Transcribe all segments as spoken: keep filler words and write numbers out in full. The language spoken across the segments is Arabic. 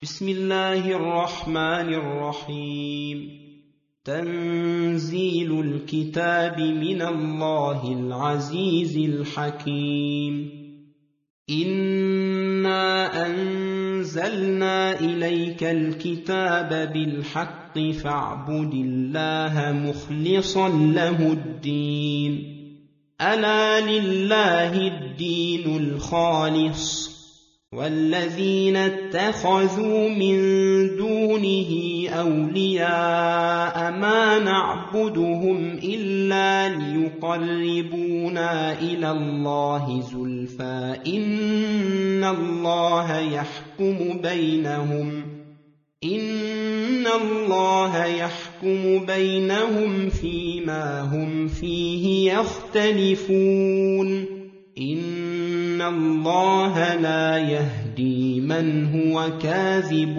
بسم الله الرحمن الرحيم تنزيل الكتاب من الله العزيز الحكيم إنا أنزلنا إليك الكتاب بالحق فاعبد الله مخلصا له الدين ألا لله الدين الخالص والذين اتخذوا من دونه أولياء ما نعبدهم إلا ليقربونا إلى الله زلفى إن الله يحكم بينهم إن الله يحكم بينهم فيما هم فيه يختلفون إن الله لا يهدي من هو كاذب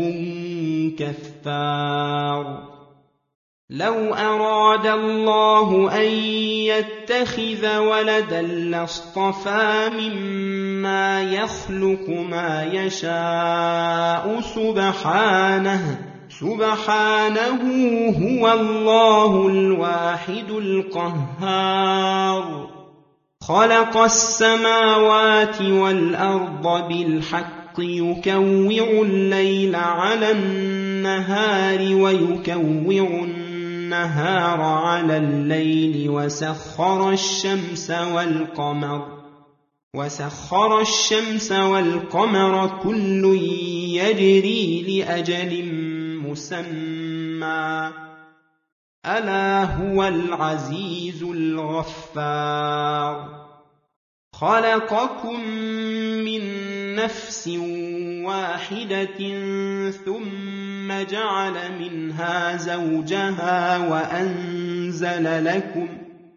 كفار لو أراد الله أن يتخذ ولدا لاصطفى مما يخلق ما يشاء سبحانه سبحانه هو الله الواحد القهار خلق السماوات والأرض بالحق يكوّر الليل على النهار ويكوّر النهار على الليل وسخر الشمس والقمر وسخر الشمس والقمر كل يجري لأجل مسمى ألا هو العزيز الغفار خلقكم من نفس واحدة ثم جعل منها زوجها وأنزل لكم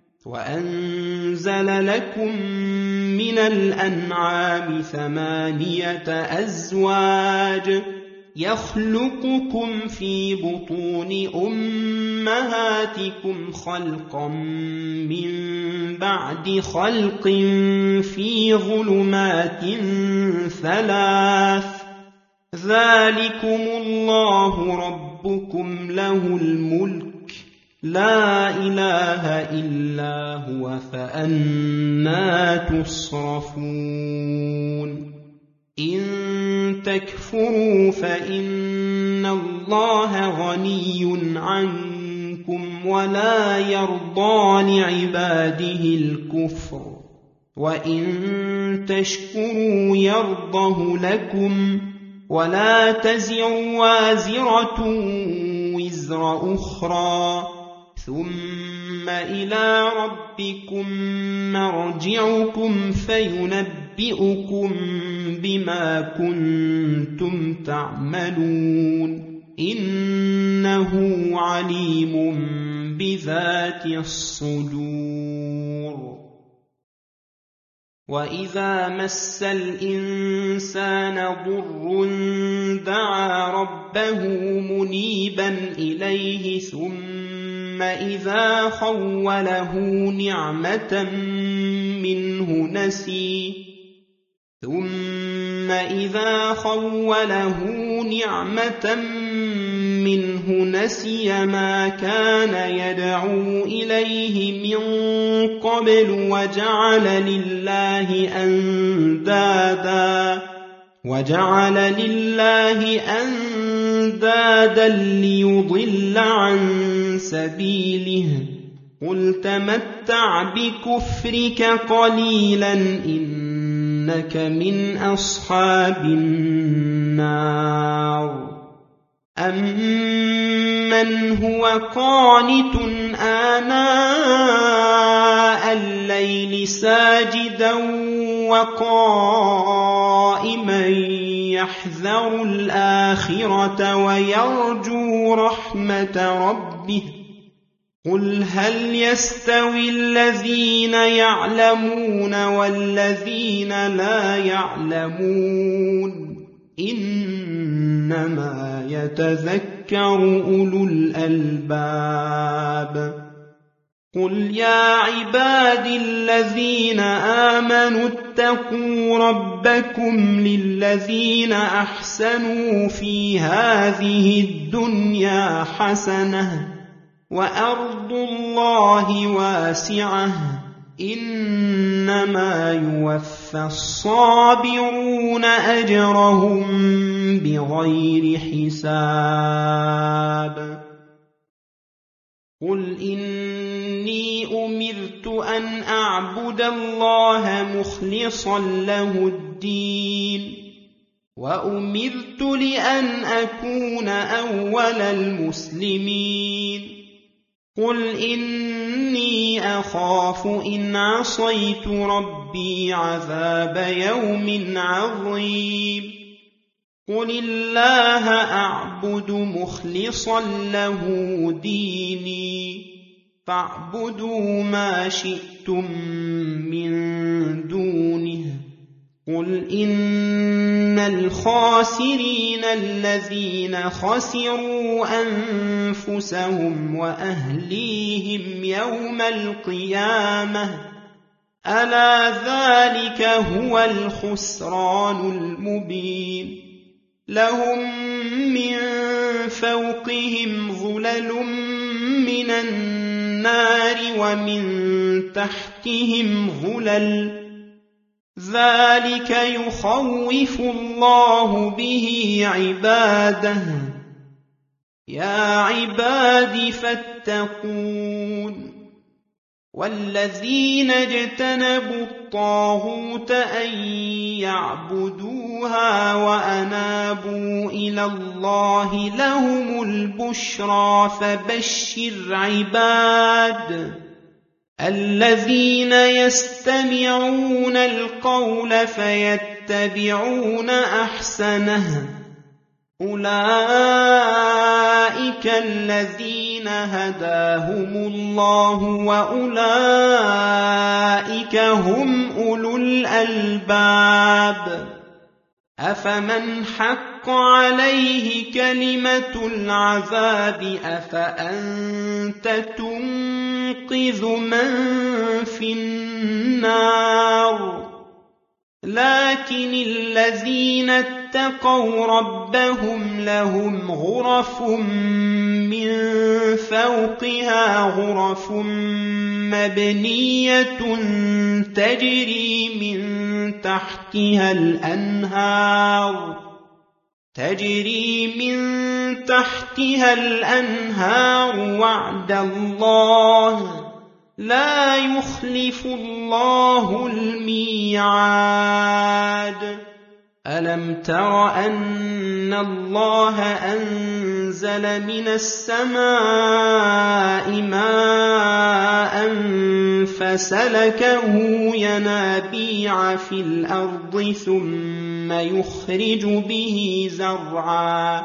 وأنزل لكم من الأنعام ثمانية أزواج يخلقكم في بطون أمهاتكم خلقا من بعد خلق في ظلمات ثلاث ذلكم الله ربكم له الملك لا إله إلا هو فأنى تصرفون إن تكفروا فإن الله غني عنكم ولا يرضى لعباده الكفر وإن تشكروا يرضه لكم ولا تزر وازرة وزر أخرى ثم إلى ربكم مرجعكم فينبئكم بما كنتم تعملون إنه عليم بذات الصدور وإذا مس الإنسان ضر دعا ربه منيبا إليه ثم إذا خوله نعمة منه نسي ثم إذا خوله نعمة منه نسي ما كان يدعو إليه من قبل وجعل لله أندادا وجعل لله أندادا ليضل عن سبيله قل تمتع بكفرك قليلا إنك من أصحاب النار أمن هو قانت آناء الليل ساجدا وقائما يحذر الآخرة ويرجو رحمة ربه قل هل يستوي الذين يعلمون والذين لا يعلمون إنما يتذكر أولو الألباب قل يا عبادي الذين آمنوا اتقوا ربكم للذين أحسنوا في هذه الدنيا حسنة وأرض الله واسعة إنما يوفى الصابرون أجرهم بغير حساب قل إني أمرت أن أعبد الله مخلصا له الدين وأمرت لأن أكون أول المسلمين قل إني أخاف إن عصيت ربي عذاب يوم عظيم قل الله أعبد مخلصا له ديني فاعبدوا ما شئتم من دونه قل إن الخاسرين الذين خسروا أنفسهم وأهليهم يوم القيامة ألا ذلك هو الخسران المبين لهم من فوقهم ظلل من النار ومن تحتهم ظلل ذلك يخوف الله به عباده يا عباد فاتقون والذين اجتنبوا الطاغوت أن يعبدوها وأنابوا إلى الله لهم البشرى فبشر عباد الذين يستمعون القول فيتبعون أحسنه أولئك الذين هداهم الله وأولئك هم أولو الألباب أفمن حق عليه كلمة العذاب أفأنت تنقذ من في النار لكن الذين اتقوا ربهم لهم غرف من فوقها غرف مبنية تجري من تحتها الأنهار تجري من تحتها الأنهار وعد الله لا يخلف الله الميعاد ألم تر أن الله أنزل من السماء ماء فسلكه ينابيع في الأرض ثم يخرج به زرعا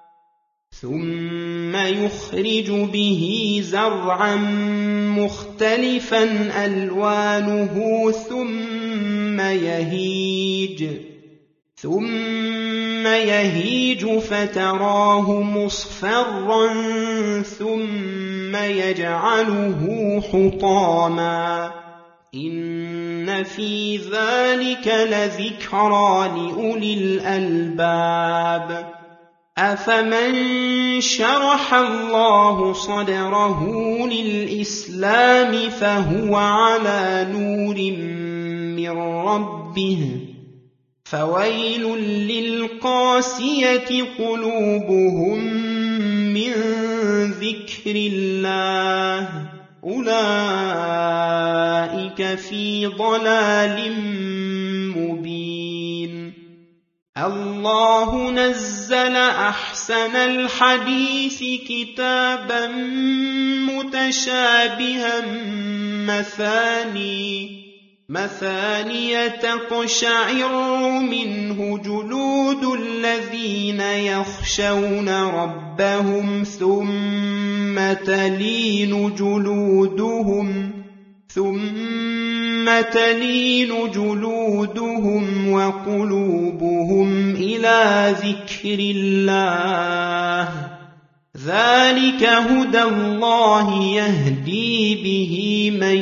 ثم يخرج به زرعا مختلفا ألوانه ثم يهيج ثم يهيج فتراه مصفرا ثم يجعله حطاما إن في ذلك لذكرى لأولي الألباب أفمن شرح الله صدره للإسلام فهو على نور من ربه فويل للقاسية قلوبهم من ذكر الله أولئك في ضلال مبين الله نزل أحسن الحديث كتابا متشابها مثاني مثانية تقشعر منه جلود الذين يخشون ربهم ثم تلين جلودهم ثم تلين جلودهم وقلوبهم إلى ذكر الله ذلك هدى الله يهدي به من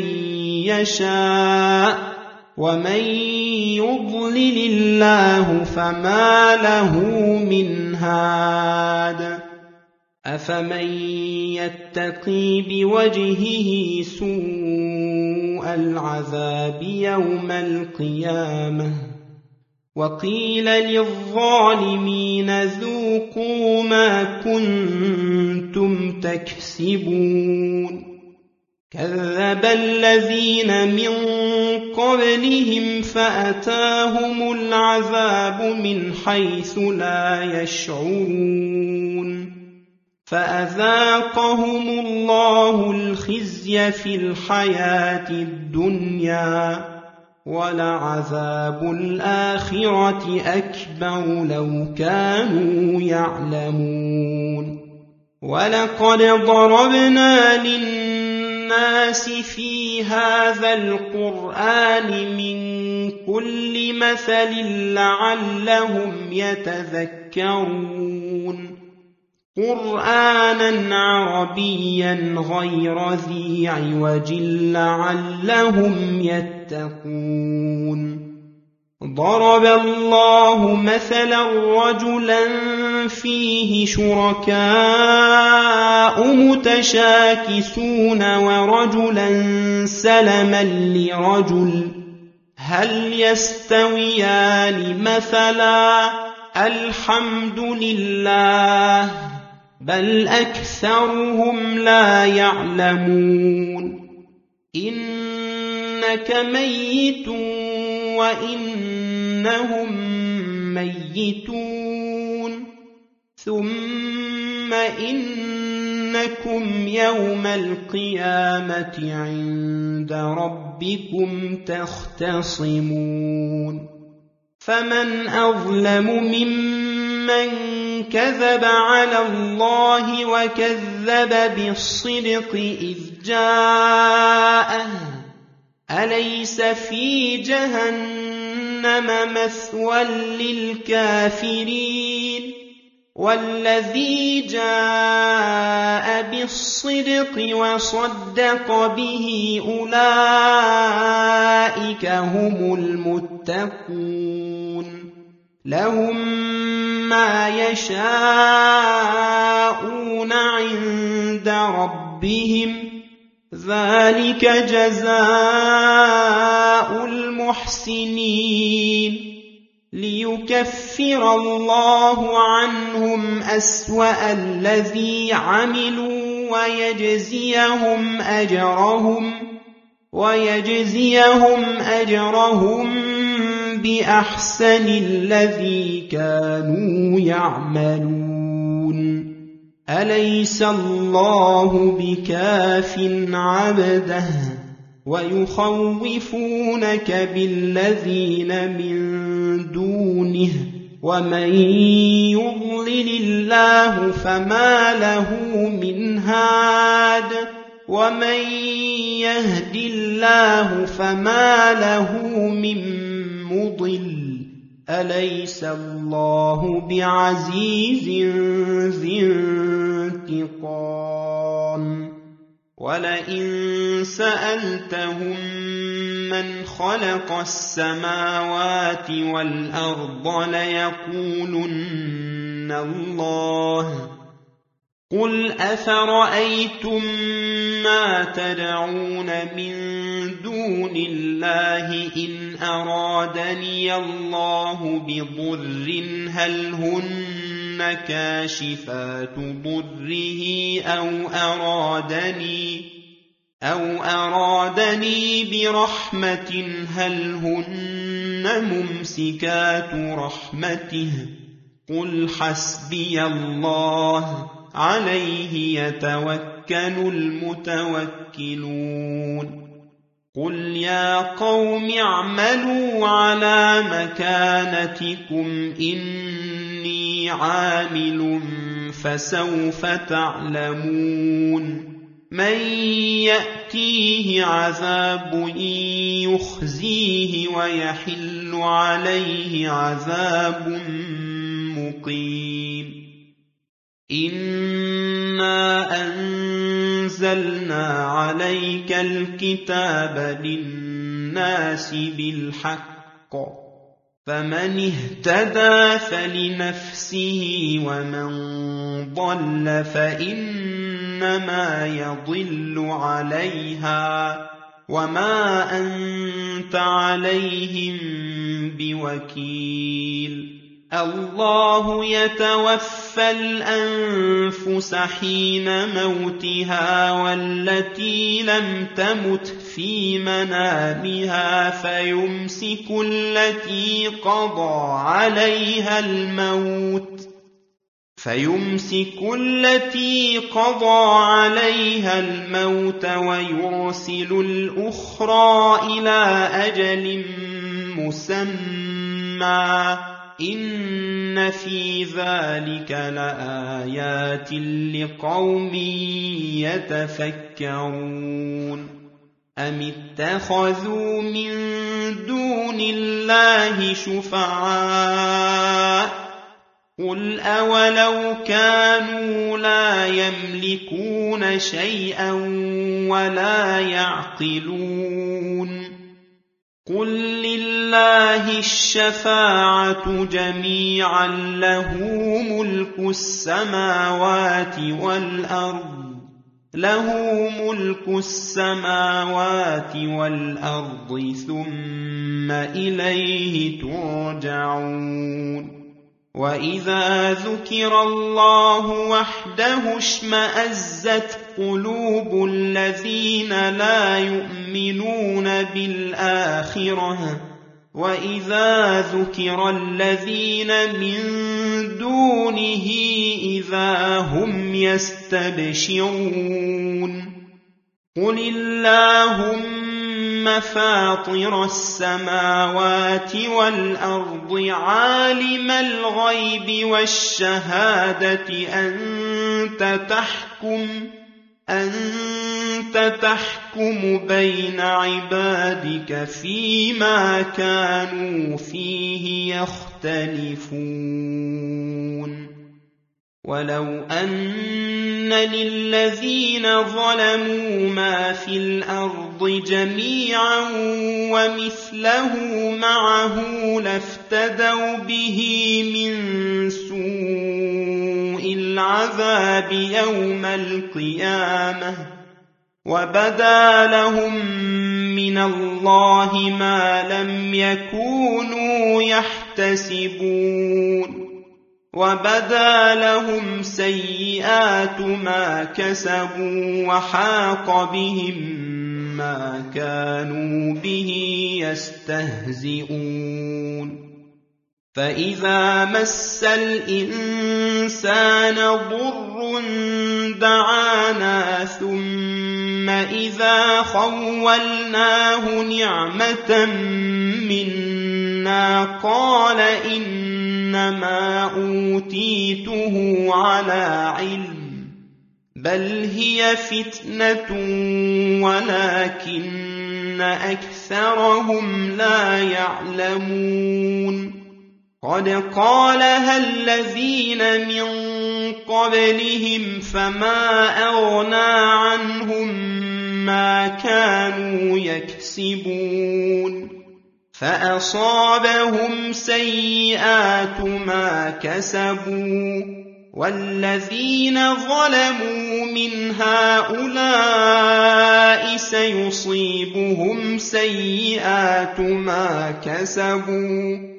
يشاء ومن يضلل الله فما له من هاد أفمن يتقي بوجهه سوء العذاب يوم القيامة وقيل للظالمين ذوقوا ما كنتم تكسبون كذب الذين من قبلهم فأتاهم العذاب من حيث لا يشعرون فأذاقهم الله الخزي في الحياة الدنيا ولعذاب الآخرة أكبر لو كانوا يعلمون ولقد ضربنا للناس في هذا القرآن من كل مثل لعلهم يتذكرون قرآنا عربيا غير ذي عوج لعلهم يتقون ضرب الله مثلا رجلا فيه شركاء متشاكسون ورجلا سلما لرجل هل يستويان مثلا الحمد لله بل أكثرهم لا يعلمون إنك ميت وإنهم ميتون ثم إنكم يوم القيامة عند ربكم تختصمون فمن أظلم ممن كذب على الله وكذب بالصدق إذ جاءه أليس في جهنم مثوى للكافرين والذي جاء بالصدق وصدق به أولئك هم المتقون لهم ما يشاءون عند ربهم ذلك جزاء المحسنين ليكفر الله عنهم أسوأ الذي عملوا ويجزيهم أجرهم ويجزيهم أجرهم بأحسن الذي كانوا يعملون أليس الله بكاف عبده ويخوفونك بالذين من دونه ومن يضلل الله فما له من هاد ومن يهد الله فما له من مضل أليس الله بعزيز ذي انتقام ولئن سألتهم من خلق السماوات والأرض ليقولن الله قل أفرأيتم ما تدعون من دون الله إن أرادني الله بضر هل هن كاشفات ضره أو أرادني أو أرادني برحمة هل هن ممسكات رحمته قل حسبي الله عليه يتوكل المتوكلون قل يا قوم اعملوا على مكانتكم إني عامل فسوف تعلمون من يأتيه عذاب يخزيه ويحل عليه عذاب مقيم إن نزلنا عليك الكتاب للناس بالحق فمن اهتدى فلنفسه ومن ضل فإنما يضل عليها وما أنت عليهم بوكيل الله يتوفى الأنفس حين موتها والتي لم تمت في منامها فيمسك التي قضى عليها الموت فيمسك التي قضى عليها الموت ويرسل الأخرى إلى أجل مسمى إن في ذلك لآيات لقوم يتفكرون أم اتخذوا من دون الله شفعاء قل أولو كانوا لا يملكون شيئا ولا يعقلون قل لله الشفاعة جميعا له ملك السماوات والأرض له ملك السماوات والأرض ثم إليه ترجعون وإذا ذكر الله وحده اشمأزت قلوب الذين لا يؤمنون بالآخرة وإذا ذكر الذين من دونه إذا هم يستبشرون قل اللهم فاطر السماوات والأرض عالم الغيب والشهادة أنت تحكم أنت تحكم بين عبادك فيما كانوا فيه يختلفون ولو أن للذين ظلموا ما في الأرض جميعا ومثله معه لافتدوا به من سوء العذاب يوم القيامة وبدا لهم من الله ما لم يكونوا يحتسبون وبدا لهم سيئات ما كسبوا وحاق بهم ما كانوا به يستهزئون فإذا مس الإنسان ضر دعانا ثم إذا خولناه نعمة منا قال إنما أوتيته على علم بل هي فتنة ولكن أكثرهم لا يعلمون قد قالها الذين من قبلهم فما أغنى عنهم ما كانوا يكسبون فأصابهم سيئات ما كسبوا والذين ظلموا من هؤلاء سيصيبهم سيئات ما كسبوا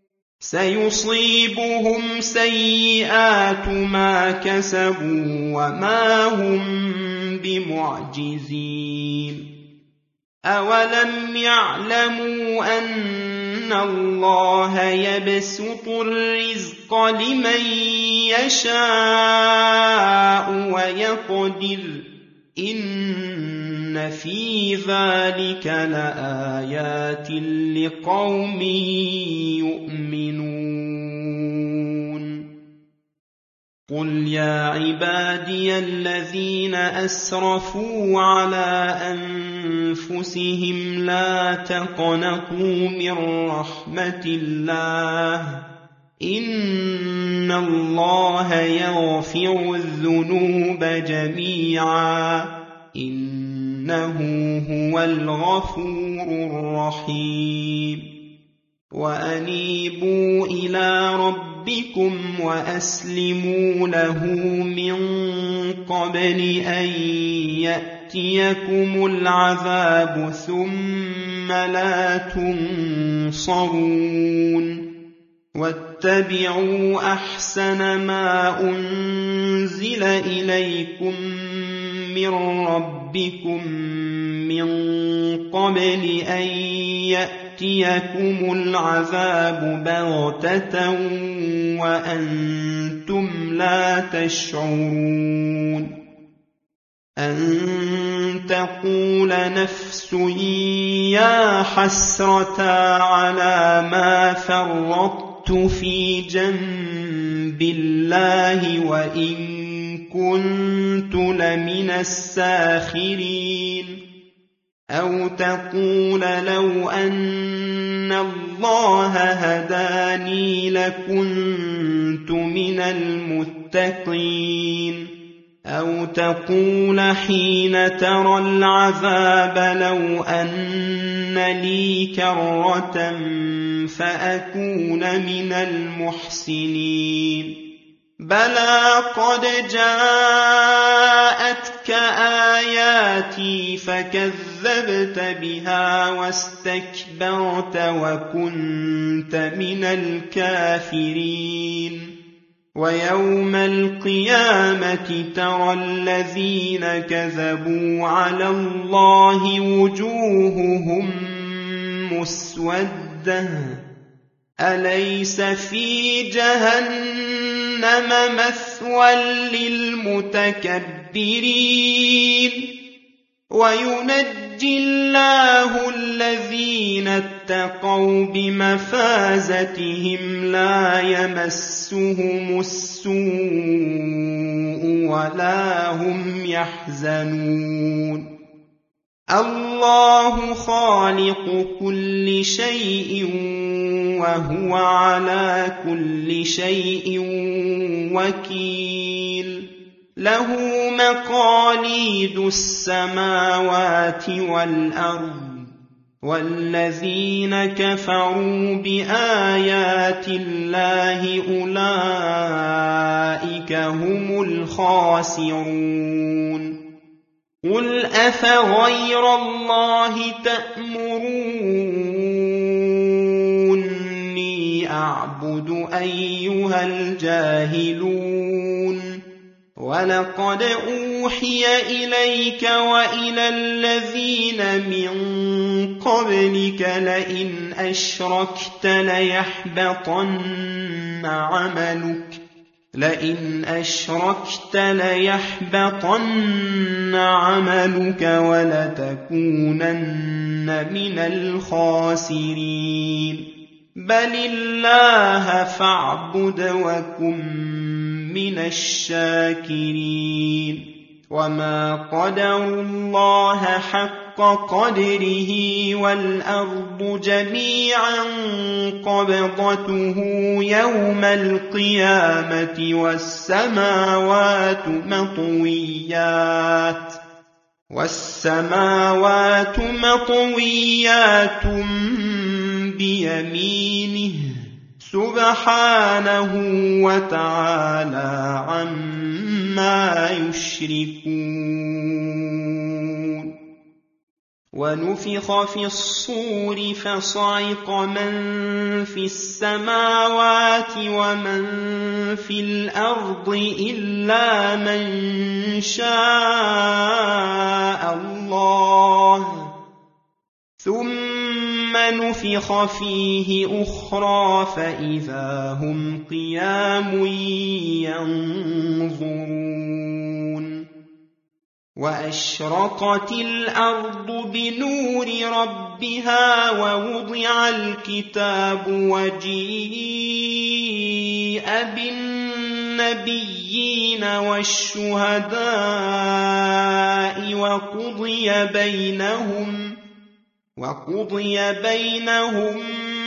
سيصيبهم سيئات ما كسبوا وما هم بمعجزين أولم يعلموا أن الله يبسط الرزق لمن يشاء ويقدر إن في ذلك لآيات لقوم يؤمنون قل يا عبادي الذين أسرفوا على أنفسهم لا تقنطوا من رحمة الله إن الله يغفر الذنوب جميعا إنه هو الغفور الرحيم وأنيبوا إلى ربكم وأسلموا له من قبل أن يأتيكم العذاب ثم لا تنصرون واتبعوا أحسن ما أنزل إليكم من ربكم من قبل أن يأتيكم العذاب بغتة وأنتم لا تشعرون أن تقول نفس يا حسرة على ما فرطت في جنب الله وإن كنت لمن الساخرين أو تقول لو أن الله هداني لكنت من المتقين أو تقول حين ترى العذاب لو أن لي كرة فأكون من المحسنين بلى قد جاءتك آياتي فكذبت بها واستكبرت وكنت من الكافرين ويوم القيامة ترى الذين كذبوا على الله وجوههم مسودة أليس في جهنم مثوى للمتكبرين وينجي الله الذين اتقوا بمفازتهم لا يمسهم السوء ولا هم يحزنون الله خالق كل شيء وهو على كل شيء وكيل له مقاليد السماوات والأرض والذين كفروا بآيات الله أولئك هم الخاسرون قل أفغير الله تأمروني أعبد أيها الجاهلون ولقد أوحي إليك وإلى الذين من قبلك لئن أشركت ليحبطن عملك لئن أشركت ليحبطن عملك ولتكونن من الخاسرين بل الله فاعبد وكن من الشاكرين وما قدروا الله حق قدره والأرض جميعا قبضته يوم القيامة والسماوات مطويات والسماوات مطويات بيمينه سبحانه وتعالى عما يشركون ونفخ في الصور فصعق من في السماوات ومن في الأرض إلا من شاء الله ثم نفخ فيه أخرى فإذا هم قيام ينظرون وأشرقت الأرض بنور ربها ووضع الكتاب وجيء بالنبيين والشهداء وقضي بينهم وقضي بينهم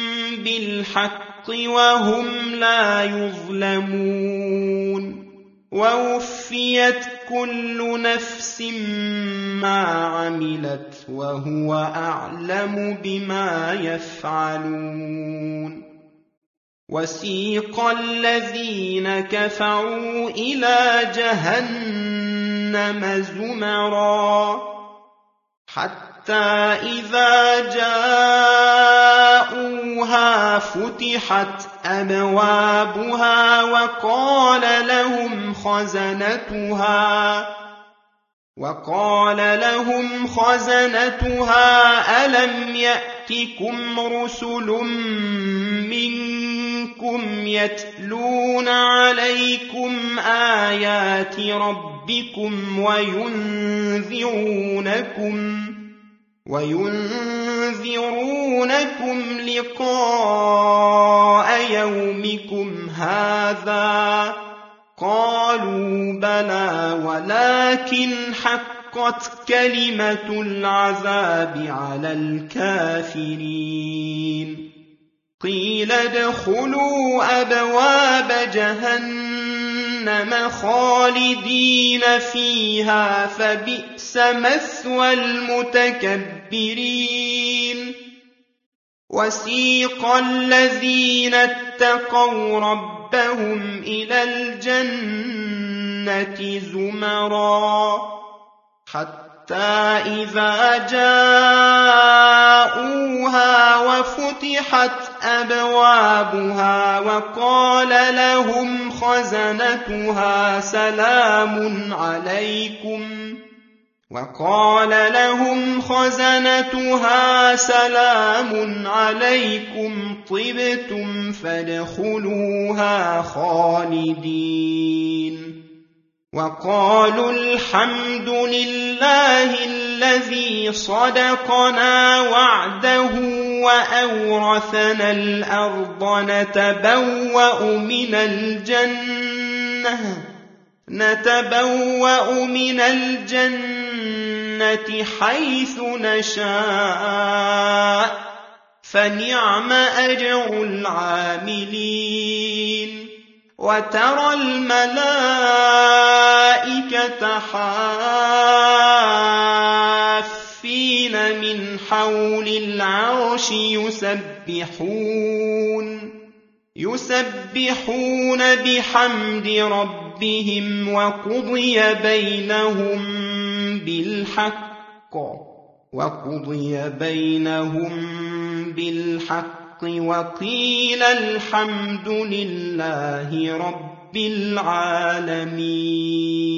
بالحق وهم لا يظلمون ووفيت كل نفس ما عملت وهو أعلم بما يفعلون وسيق الذين كفروا إلى جهنم زمرا حتى إذا جاءوها فتحت أبوابها وقال لهم خزنتها وقال لهم خزنتها ألم يأتكم رسل منكم يتلون عليكم آيات ربكم وينذرونكم وينذرونكم لقاء يومكم هذا قالوا بلى ولكن حقت كلمة العذاب على الكافرين قيل ادخلوا أبواب جهنم خالدين فيها فبئس مثوى المتكبرين وسيق الذين اتقوا ربهم إلى الجنة زمرا حتى إذا جاءوها وفتحت أبوابها وقال لهم خزنتها سلام عليكم وقال لهم خزنتها سلام عليكم طبتم فادخلوها خالدين وقالوا الحمد لله الذي صدقنا وعده وأورثنا الأرض نتبوأ من الجنة نتبوأ من الجنة حيث نشاء فنعم أجر العاملين وترى الملائكة حافين من حول العرش يسبحون يسبحون بحمد ربهم وقضي بينهم بالحق وقضي بينهم بالحق وقيل الحمد لله رب العالمين.